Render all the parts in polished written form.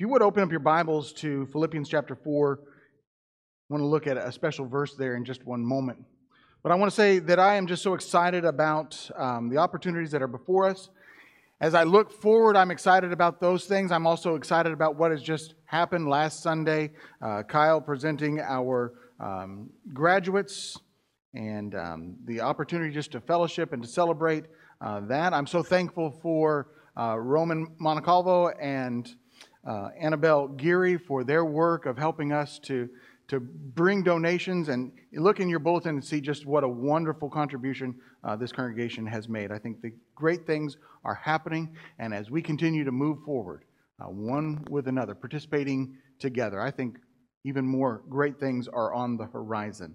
If you would open up your Bibles to Philippians chapter 4, I want to look at a special verse there in just one moment. But I want to say that I am just so excited about the opportunities that are before us. As I look forward, I'm excited about those things. I'm also excited about what has just happened last Sunday. Kyle presenting our graduates and the opportunity just to fellowship and to celebrate that. I'm so thankful for Roman Monacalvo and Annabelle Geary for their work of helping us to bring donations. And look in your bulletin and see just what a wonderful contribution this congregation has made. I think the great things are happening, and as we continue to move forward, one with another, participating together, I think even more great things are on the horizon.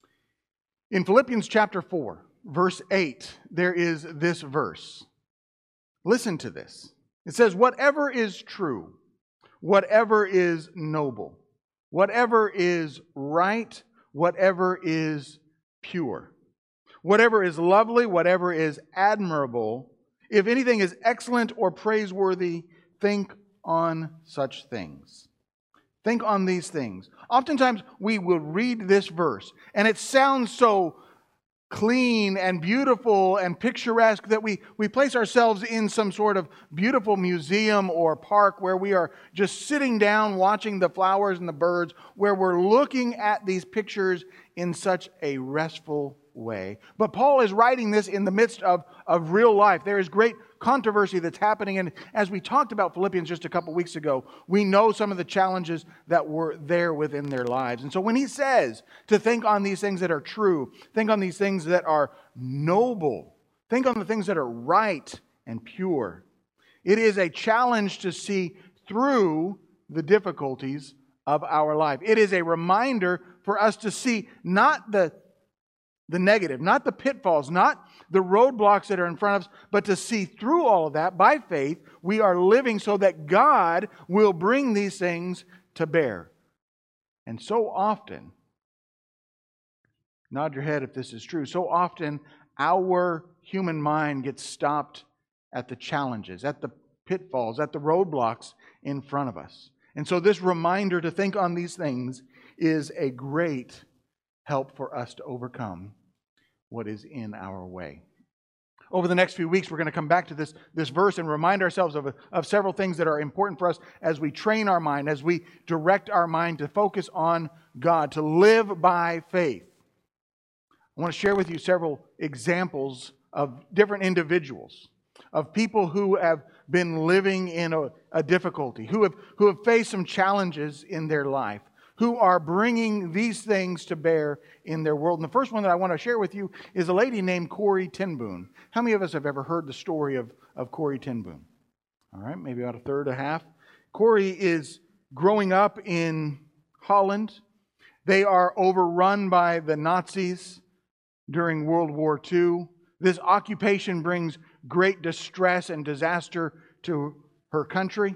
In Philippians chapter 4, verse 8, there is this verse. Listen to this. It says, "Whatever is true, whatever is noble, whatever is right, whatever is pure, whatever is lovely, whatever is admirable, if anything is excellent or praiseworthy, think on such things." Think on these things. Oftentimes we will read this verse and it sounds so clean and beautiful and picturesque that we place ourselves in some sort of beautiful museum or park where we are just sitting down watching the flowers and the birds, where we're looking at these pictures in such a restful way. But Paul is writing this in the midst of real life. There is great controversy that's happening, and as we talked about Philippians just a couple weeks ago, we know some of the challenges that were there within their lives. And so when he says to think on these things that are true, think on these things that are noble, think on the things that are right and pure, it is a challenge to see through the difficulties of our life. It is a reminder for us to see not the negative, not the pitfalls, not the roadblocks that are in front of us, but to see through all of that by faith. We are living so that God will bring these things to bear. And so often, nod your head if this is true, so often our human mind gets stopped at the challenges, at the pitfalls, at the roadblocks in front of us. And so this reminder to think on these things is a great help for us to overcome what is in our way. Over the next few weeks, we're going to come back to this verse and remind ourselves of several things that are important for us as we train our mind, as we direct our mind to focus on God, to live by faith. I want to share with you several examples of different individuals, of people who have been living in a difficulty, who have faced some challenges in their life, who are bringing these things to bear in their world. And the first one that I want to share with you is a lady named Corrie ten Boom. How many of us have ever heard the story of Corrie ten Boom? All right, maybe about a third, a half. Corrie is growing up in Holland. They are overrun by the Nazis during World War II. This occupation brings great distress and disaster to her country.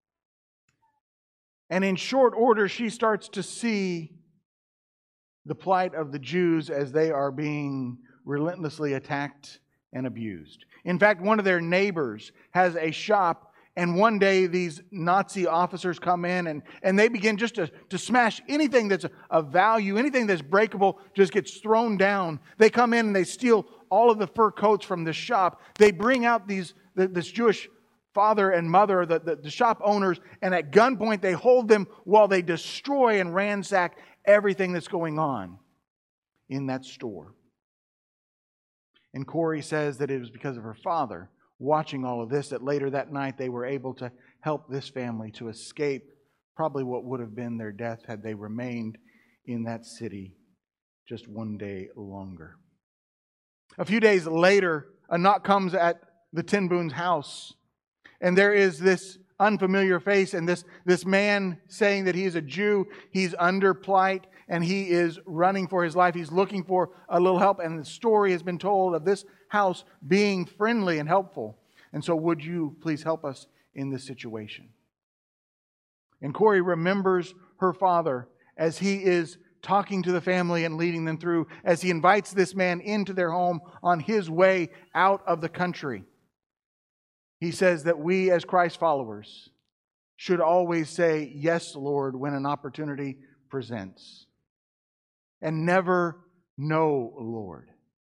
And in short order, she starts to see the plight of the Jews as they are being relentlessly attacked and abused. In fact, one of their neighbors has a shop, and one day these Nazi officers come in and they begin just to smash anything that's of value, anything that's breakable just gets thrown down. They come in and they steal all of the fur coats from this shop. They bring out this Jewish father and mother, the shop owners, and at gunpoint they hold them while they destroy and ransack everything that's going on in that store. And Corrie says that it was because of her father watching all of this that later that night they were able to help this family to escape probably what would have been their death had they remained in that city just one day longer. A few days later, a knock comes at the ten Boom's house. And there is this unfamiliar face and this man saying that he is a Jew. He's under plight and he is running for his life. He's looking for a little help. And the story has been told of this house being friendly and helpful. And so would you please help us in this situation? And Corrie remembers her father as he is talking to the family and leading them through, as he invites this man into their home on his way out of the country. He says that we as Christ followers should always say, "Yes, Lord," when an opportunity presents. And never, "No, Lord."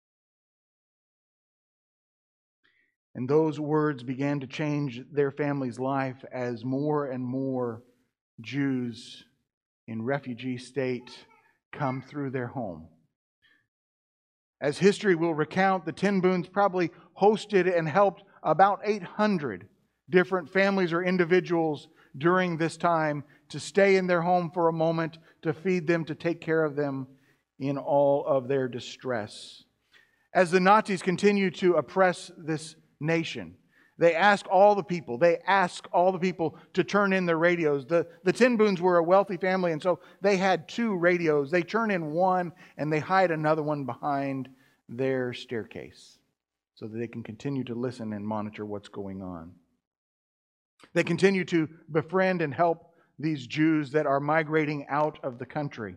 And those words began to change their family's life as more and more Jews in refugee state come through their home. As history will recount, the Ten Boons probably hosted and helped about 800 different families or individuals during this time to stay in their home for a moment, to feed them, to take care of them in all of their distress. As the Nazis continue to oppress this nation, they ask all the people to turn in their radios. The Ten Boons were a wealthy family, and so they had 2 radios. They turn in one, and they hide another one behind their staircase so that they can continue to listen and monitor what's going on. They continue to befriend and help these Jews that are migrating out of the country.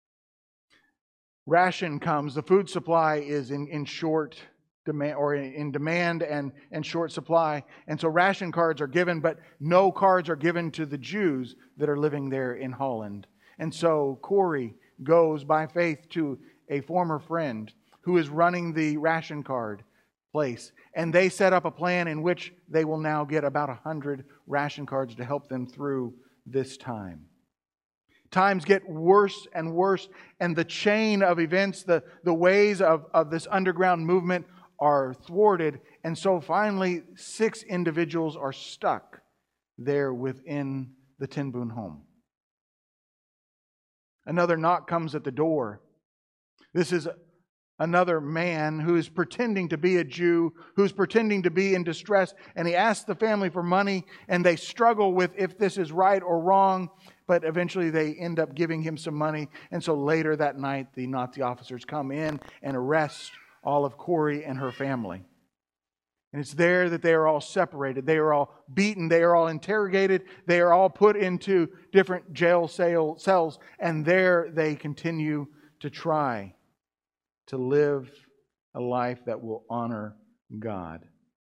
Ration comes. The food supply is in short demand, or in demand and short supply. And so ration cards are given, but no cards are given to the Jews that are living there in Holland. And so Corey goes by faith to a former friend who is running the ration card place. And they set up a plan in which they will now get about 100 ration cards to help them through this time. Times get worse and worse, and the chain of events, the ways of this underground movement are thwarted. And so finally, 6 individuals are stuck there within the Ten Boon home. Another knock comes at the door. This is another man who is pretending to be a Jew, who's pretending to be in distress, and he asks the family for money, and they struggle with if this is right or wrong, but eventually they end up giving him some money. And so later that night, the Nazi officers come in and arrest all of Corey and her family. And it's there that they are all separated. They are all beaten. They are all interrogated. They are all put into different jail cells. And there they continue to try to live a life that will honor God.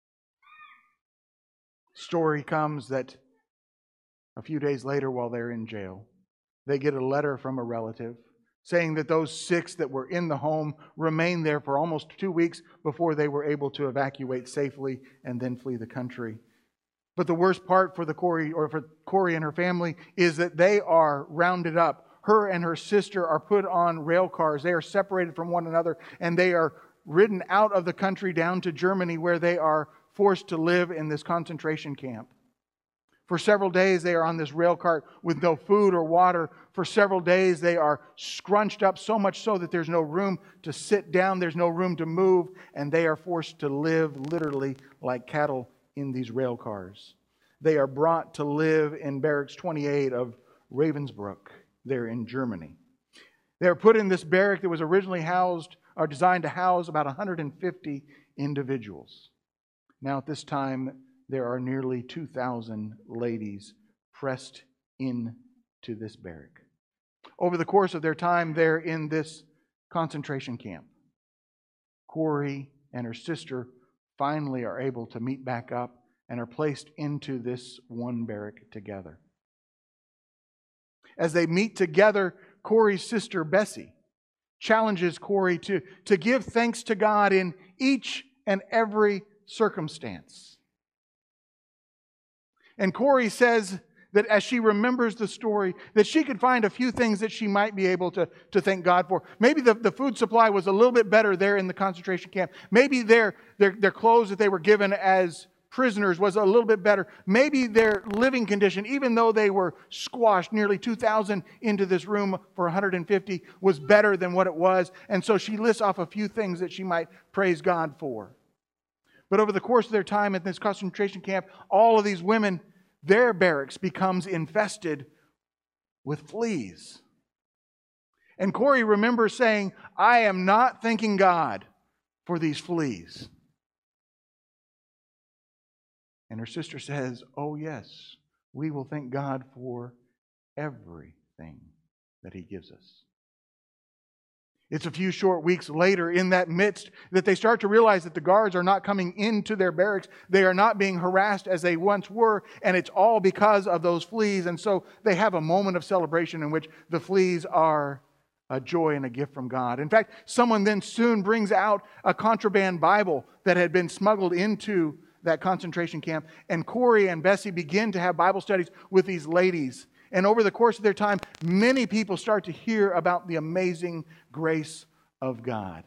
Story comes that a few days later, while they're in jail, they get a letter from a relative saying that those 6 that were in the home remained there for almost 2 weeks before they were able to evacuate safely and then flee the country. But the worst part for Corey and her family is that they are rounded up. Her and her sister are put on rail cars. They are separated from one another, and they are ridden out of the country down to Germany, where they are forced to live in this concentration camp. For several days they are on this rail cart with no food or water. For several days they are scrunched up, so much so that there's no room to sit down, there's no room to move, and they are forced to live literally like cattle in these rail cars. They are brought to live in Barracks 28 of Ravensbrück, there in Germany. They are put in this barrack that was originally designed to house about 150 individuals. Now at this time, there are nearly 2,000 ladies pressed into this barrack. Over the course of their time there in this concentration camp, Corey and her sister finally are able to meet back up and are placed into this one barrack together. As they meet together, Corey's sister Bessie challenges Corey to give thanks to God in each and every circumstance. And Corey says that as she remembers the story, that she could find a few things that she might be able to thank God for. Maybe the food supply was a little bit better there in the concentration camp. Maybe their clothes that they were given as prisoners was a little bit better. Maybe their living condition, even though they were squashed nearly 2,000 into this room for 150, was better than what it was. And so she lists off a few things that she might praise God for. But over the course of their time at this concentration camp, all of these women, their barracks becomes infested with fleas. And Corey remembers saying, "I am not thanking God for these fleas." And her sister says, "Oh yes, we will thank God for everything that He gives us." It's a few short weeks later in that midst that they start to realize that the guards are not coming into their barracks. They are not being harassed as they once were, and it's all because of those fleas. And so they have a moment of celebration in which the fleas are a joy and a gift from God. In fact, someone then soon brings out a contraband Bible that had been smuggled into that concentration camp, and Corrie and Bessie begin to have Bible studies with these ladies. And over the course of their time, many people start to hear about the amazing grace of God.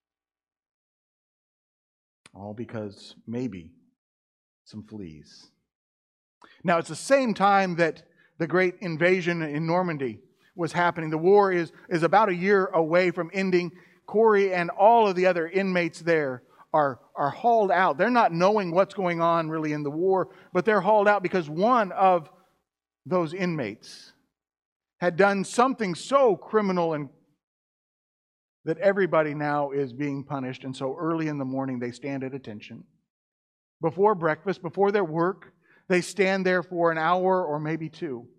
All because maybe some fleas. Now, it's the same time that the great invasion in Normandy was happening. The war is about a year away from ending. Corrie and all of the other inmates there are hauled out. They're not knowing what's going on really in the war, but they're hauled out because one of those inmates had done something so criminal and that everybody now is being punished. And so early in the morning, they stand at attention. Before breakfast, before their work, they stand there for an hour or maybe two.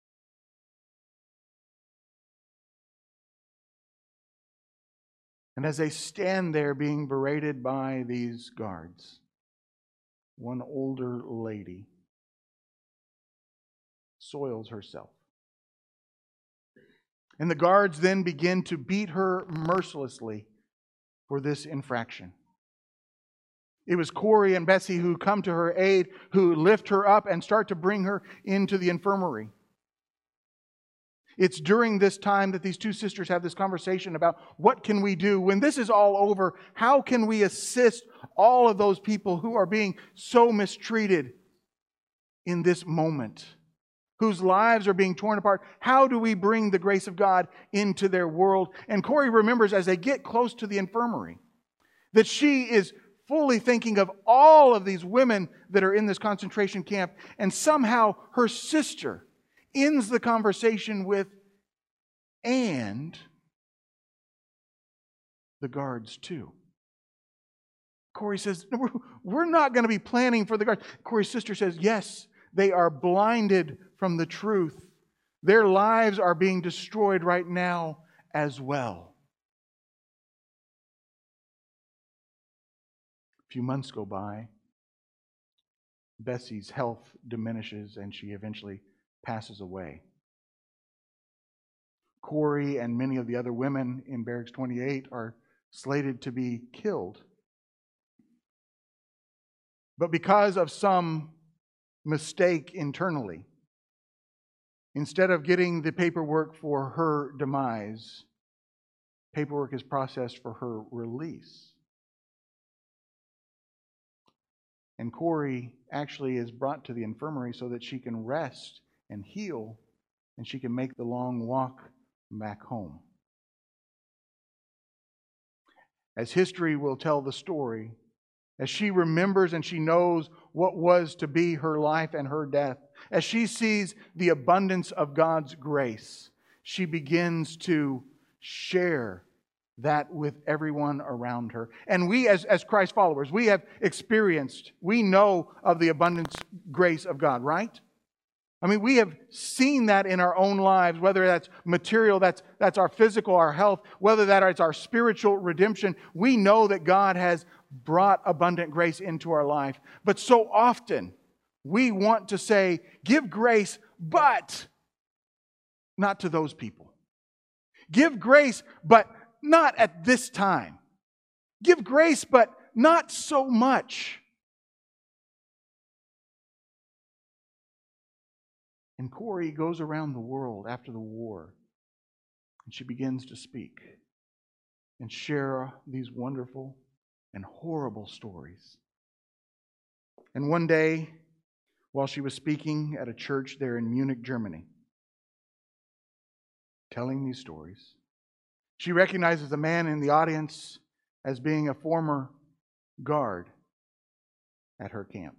And as they stand there being berated by these guards, one older lady soils herself. And the guards then begin to beat her mercilessly for this infraction. It was Corrie and Bessie who come to her aid, who lift her up and start to bring her into the infirmary. It's during this time that these two sisters have this conversation about what can we do when this is all over? How can we assist all of those people who are being so mistreated in this moment, whose lives are being torn apart? How do we bring the grace of God into their world? And Corrie remembers as they get close to the infirmary that she is fully thinking of all of these women that are in this concentration camp, and somehow her sister ends the conversation with, and the guards too. Corrie says, we're not going to be planning for the guards. Corrie's sister says, yes, they are blinded from the truth. Their lives are being destroyed right now as well. A few months go by. Bessie's health diminishes and she eventually passes away. Corrie and many of the other women in Barracks 28 are slated to be killed. But because of some mistake internally, instead of getting the paperwork for her demise, paperwork is processed for her release. And Corrie actually is brought to the infirmary so that she can rest and heal, and she can make the long walk back home. As history will tell the story, as she remembers and she knows what was to be her life and her death, as she sees the abundance of God's grace, she begins to share that with everyone around her. And we as Christ followers, we have experienced, we know of the abundance grace of God, right? I mean, we have seen that in our own lives, whether that's material, that's our physical, our health, whether that's our spiritual redemption. We know that God has brought abundant grace into our life. But so often, we want to say, give grace, but not to those people. Give grace, but not at this time. Give grace, but not so much. And Corrie goes around the world after the war, and she begins to speak and share these wonderful and horrible stories. And one day, while she was speaking at a church there in Munich, Germany, telling these stories, she recognizes a man in the audience as being a former guard at her camp.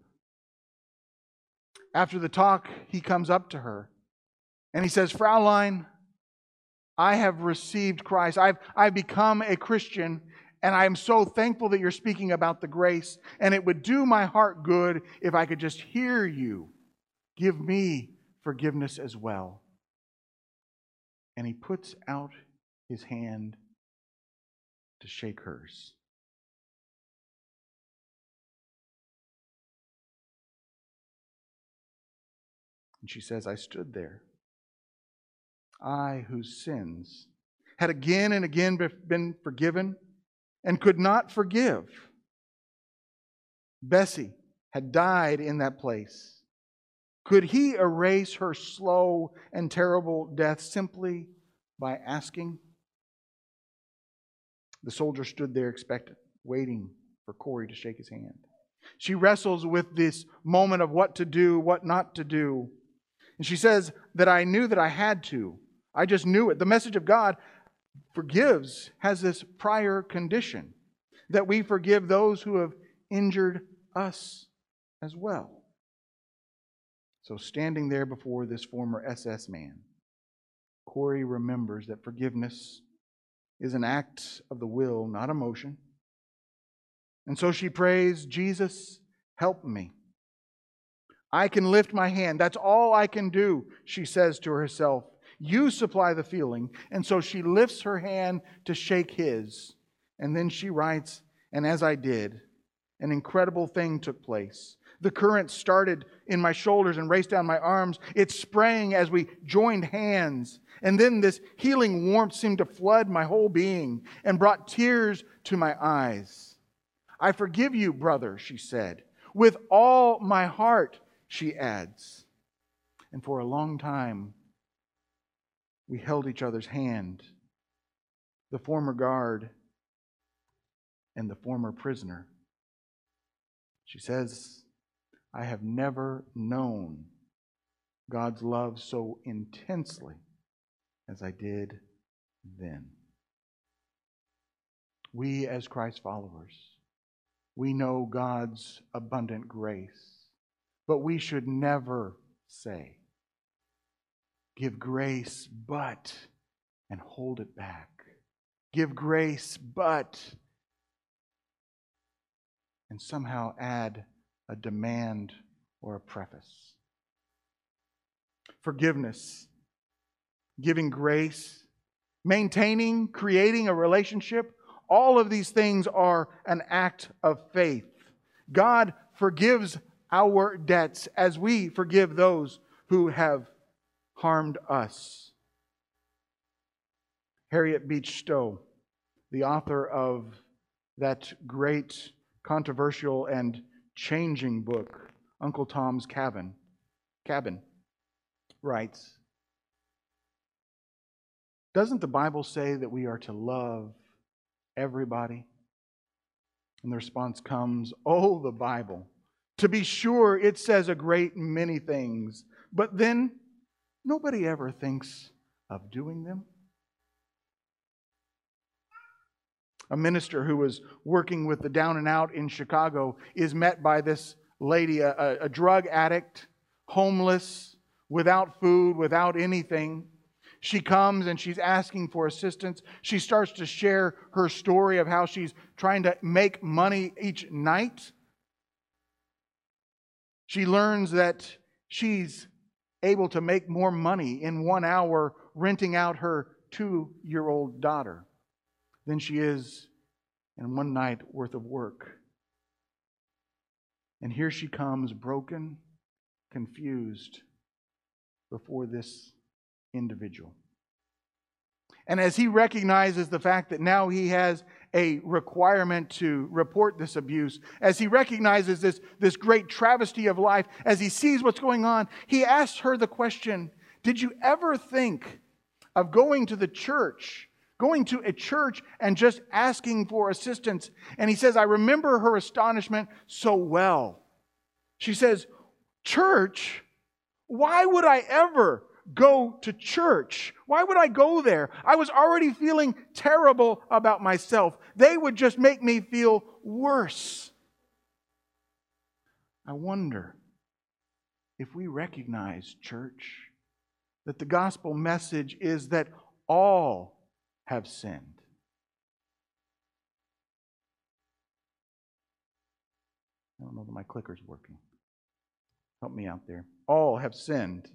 After the talk, he comes up to her and he says, Fraulein, I have received Christ. I've become a Christian, and I am so thankful that you're speaking about the grace, and it would do my heart good if I could just hear you give me forgiveness as well. And he puts out his hand to shake hers. And she says, I stood there, I whose sins had again and again been forgiven and could not forgive. Bessie had died in that place. Could he erase her slow and terrible death simply by asking? The soldier stood there expectant, waiting for Corey to shake his hand. She wrestles with this moment of what to do, what not to do. And she says that I knew that I had to. I just knew it. The message of God forgives has this prior condition, that we forgive those who have injured us as well. So standing there before this former SS man, Corey remembers that forgiveness is an act of the will, not emotion. And so she prays, Jesus, help me. I can lift my hand. That's all I can do, she says to herself. You supply the feeling. And so she lifts her hand to shake his. And then she writes, and as I did, an incredible thing took place. The current started in my shoulders and raced down my arms. It sprang as we joined hands. And then this healing warmth seemed to flood my whole being and brought tears to my eyes. I forgive you, brother, she said. With all my heart, she adds. And for a long time, we held each other's hand. The former guard and the former prisoner. She says, I have never known God's love so intensely as I did then. We as Christ followers, we know God's abundant grace, but we should never say, give grace but, and hold it back. Give grace but, and somehow add a demand or a preface. Forgiveness, giving grace, maintaining, creating a relationship, all of these things are an act of faith. God forgives our debts as we forgive those who have harmed us. Harriet Beecher Stowe, the author of that great, controversial, and changing book, Uncle Tom's Cabin, writes, doesn't the Bible say that we are to love everybody? And the response comes, oh, the Bible. To be sure, it says a great many things, but then nobody ever thinks of doing them. A minister who was working with the down and out in Chicago is met by this lady, a drug addict, homeless, without food, without anything. She comes and she's asking for assistance. She starts to share her story of how she's trying to make money each night. She learns that she's able to make more money in 1 hour renting out her 2-year-old daughter than she is in one night worth of work. And here she comes, broken, confused, before this individual. And as he recognizes the fact that now he has a requirement to report this abuse, as he recognizes this great travesty of life, as he sees what's going on, he asks her the question, did you ever think of going to a church and just asking for assistance? And he says, I remember her astonishment so well. She says, church? Why would I ever go to church? Why would I go there? I was already feeling terrible about myself. They would just make me feel worse. I wonder if we recognize, church, that the gospel message is that all have sinned. I don't know that my clicker's working. Help me out there. All have sinned.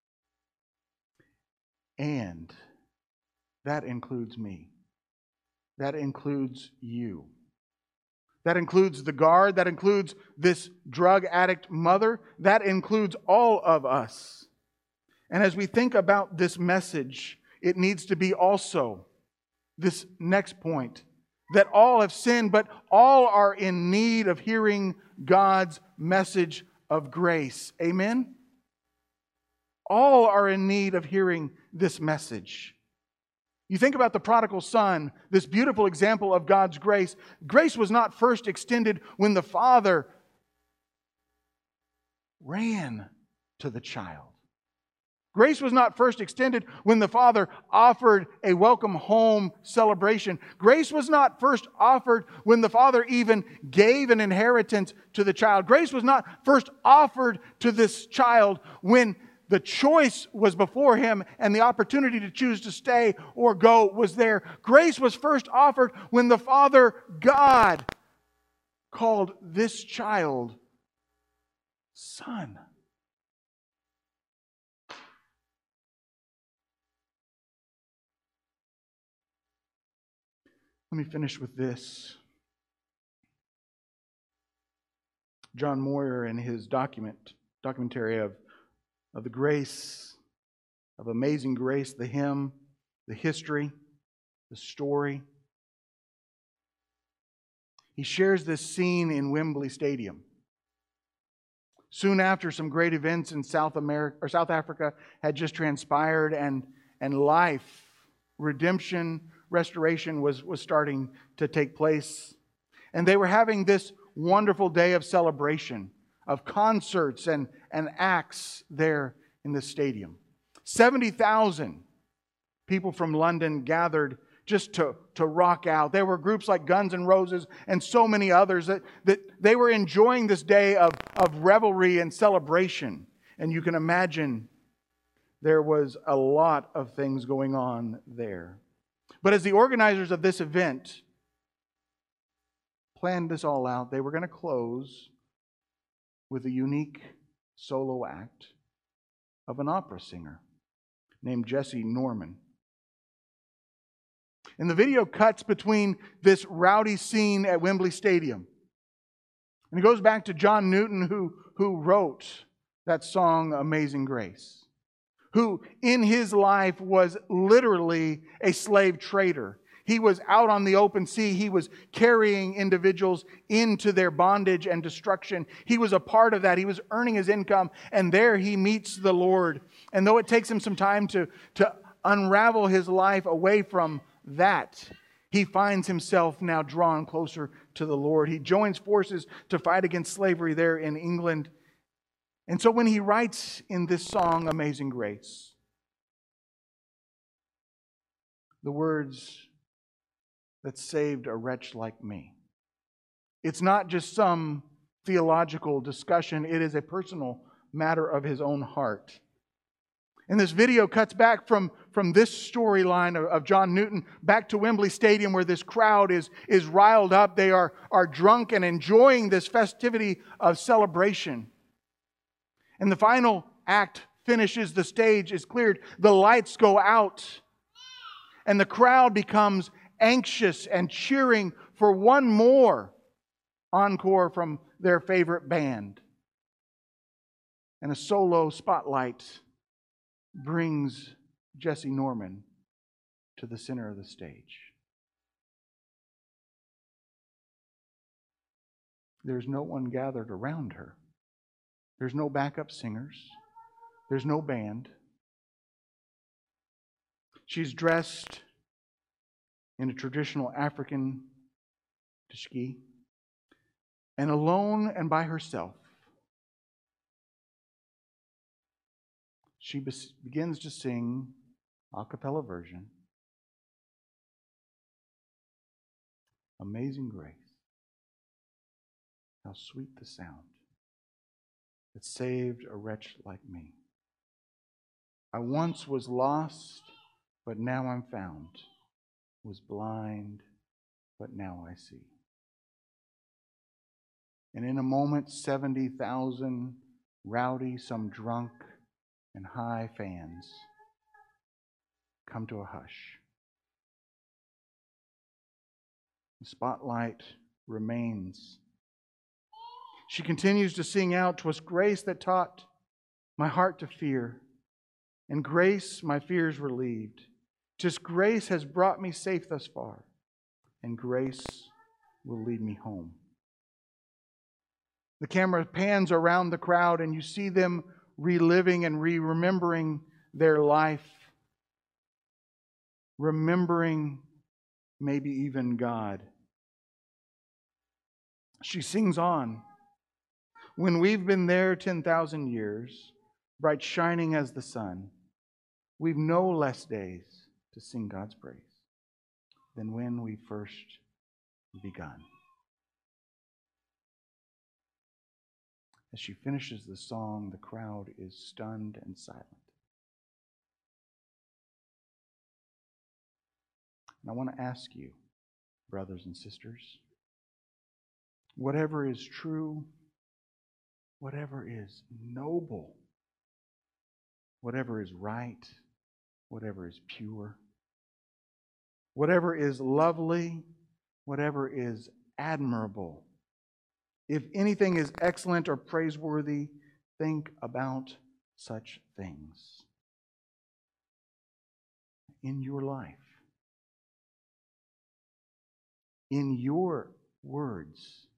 And that includes me. that includes you. That includes the guard. That includes this drug addict mother. That includes all of us. And as we think about this message, it needs to be also this next point, that all have sinned, but all are in need of hearing God's message of grace. Amen? All are in need of hearing this message. You think about the prodigal son, this beautiful example of God's grace. Grace was not first extended when the father ran to the child. Grace was not first extended when the father offered a welcome home celebration. Grace was not first offered when the father even gave an inheritance to the child. Grace was not first offered to this child when the choice was before him and the opportunity to choose to stay or go was there. Grace was first offered when the Father God called this child son. Let me finish with this. John Moyer, in his documentary of the grace, of Amazing Grace, the hymn, the history, the story. He shares this scene in Wembley Stadium. Soon after, some great events in South Africa had just transpired, and life, redemption, restoration was starting to take place. And they were having this wonderful day of celebration, of concerts and acts there in the stadium. 70,000 people from London gathered just to rock out. There were groups like Guns N' Roses and so many others that they were enjoying this day of revelry and celebration. And you can imagine there was a lot of things going on there. But as the organizers of this event planned this all out, they were going to close with a unique solo act of an opera singer named Jessye Norman. And the video cuts between this rowdy scene at Wembley Stadium. And it goes back to John Newton, who wrote that song, Amazing Grace, who in his life was literally a slave trader. He was out on the open sea. He was carrying individuals into their bondage and destruction. He was a part of that. He was earning his income, and there he meets the Lord. And though it takes him some time to unravel his life away from that, he finds himself now drawn closer to the Lord. He joins forces to fight against slavery there in England. And so when he writes in this song, Amazing Grace, the words that saved a wretch like me. It's not just some theological discussion. It is a personal matter of his own heart. And this video cuts back from this storyline of John Newton back to Wembley Stadium, where this crowd is riled up. They are drunk and enjoying this festivity of celebration. And the final act finishes, the stage is cleared, the lights go out, and the crowd becomes anxious and cheering for one more encore from their favorite band. And a solo spotlight brings Jessye Norman to the center of the stage. There's no one gathered around her. There's no backup singers. There's no band. She's dressed in a traditional African tashki, and alone and by herself, she begins to sing a cappella version, Amazing Grace. How sweet the sound that saved a wretch like me. I once was lost, but now I'm found. Was blind, but now I see. And in a moment, 70,000 rowdy, some drunk, and high fans come to a hush. The spotlight remains. She continues to sing out, "'Twas grace that taught my heart to fear, and grace my fears relieved. 'Tis grace has brought me safe thus far, and grace will lead me home." The camera pans around the crowd, and you see them reliving and remembering their life, remembering maybe even God. She sings on. "When we've been there 10,000 years, bright shining as the sun, we've no less days to sing God's praise than when we first begun." As she finishes the song, the crowd is stunned and silent. And I want to ask you, brothers and sisters, whatever is true, whatever is noble, whatever is right, whatever is pure, whatever is lovely, whatever is admirable, if anything is excellent or praiseworthy, think about such things in your life, in your words.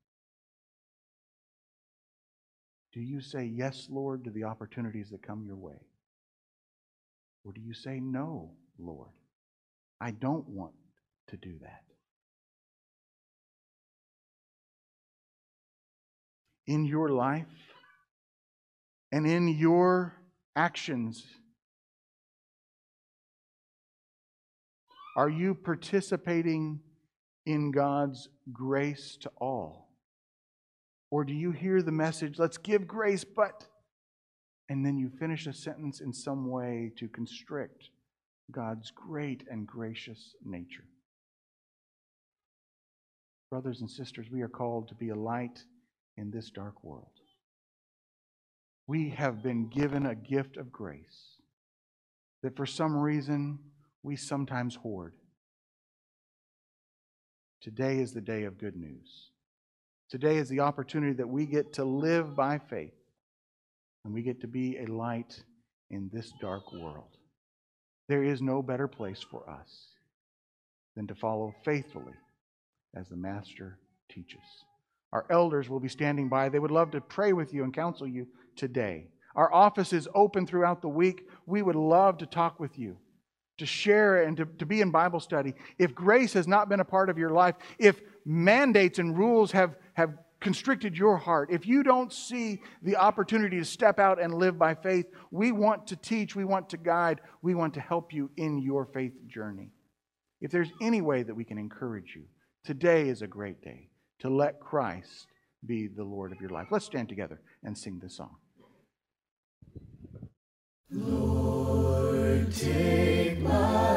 Do you say yes, Lord, to the opportunities that come your way? Or do you say no, Lord, I don't want to do that? In your life and in your actions, are you participating in God's grace to all? Or do you hear the message, let's give grace, but, and then you finish a sentence in some way to constrict God's great and gracious nature? Brothers and sisters, we are called to be a light in this dark world. We have been given a gift of grace that for some reason we sometimes hoard. Today is the day of good news. Today is the opportunity that we get to live by faith, and we get to be a light in this dark world. There is no better place for us than to follow faithfully as the Master teaches. Our elders will be standing by. They would love to pray with you and counsel you today. Our office is open throughout the week. We would love to talk with you, to share and to be in Bible study. If grace has not been a part of your life, if mandates and rules have constricted your heart, if you don't see the opportunity to step out and live by faith, we want to teach, we want to guide, we want to help you in your faith journey. If there's any way that we can encourage you, today is a great day to let Christ be the Lord of your life. Let's stand together and sing this song. Lord, take my